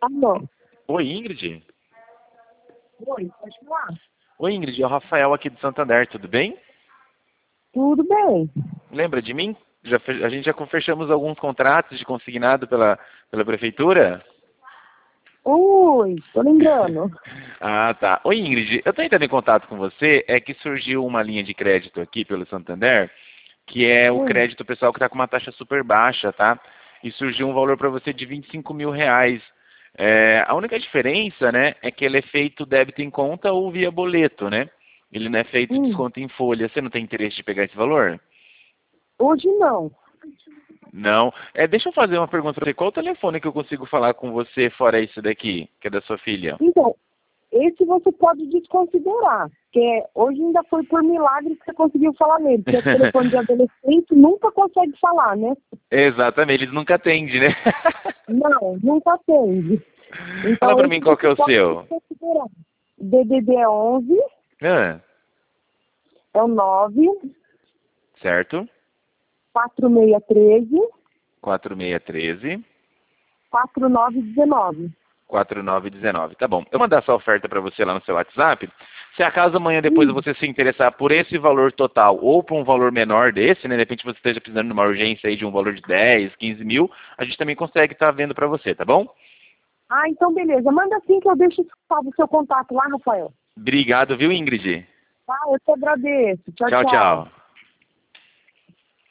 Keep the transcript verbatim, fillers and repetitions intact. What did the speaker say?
Alô? Oi, Ingrid? Oi, pode falar? Oi, Ingrid, é o Rafael aqui do Santander, tudo bem? Tudo bem. Lembra de mim? Já, fe- a gente já fechamos alguns contratos de consignado pela, pela prefeitura? Oi, tô lembrando. Ah, tá. Oi, Ingrid, eu estou entrando em contato com você, é que surgiu uma linha de crédito aqui pelo Santander, que é o Hum, crédito pessoal que está com uma taxa super baixa, tá? E surgiu um valor para você de vinte e cinco mil reais. É, a única diferença, né, é que ele é feito débito em conta ou via boleto, né? Ele não é feito hum. desconto em folha. Você não tem interesse de pegar esse valor? Hoje não. Não. É, deixa eu fazer uma pergunta para você. Qual o telefone que eu consigo falar com você fora isso daqui, que é da sua filha? Então, esse você pode desconsiderar, porque hoje ainda foi por milagre que você conseguiu falar nele, porque o telefone de adolescente nunca consegue falar, né? Exatamente, eles nunca atendem, né? Não, nunca atende. Fala Então, para mim esse qual que você é o pode seu. desconsiderar. D D D onze Ah, é o nove certo? quatro seis um três quatro seis um três, quatro nove um nove. quatro nove um nove. Tá bom. Eu vou mandar essa oferta para você lá no seu WhatsApp. Se acaso amanhã depois Hum. você se interessar por esse valor total ou por um valor menor desse, né? De repente você esteja precisando de uma urgência aí de um valor de dez, quinze mil, a gente também consegue estar vendo para você, tá bom? Ah, então beleza. Manda assim que eu deixo salvo o seu contato lá, Rafael. Obrigado, viu, Ingrid? Ah, eu te agradeço. Tchau, Tchau, tchau. tchau.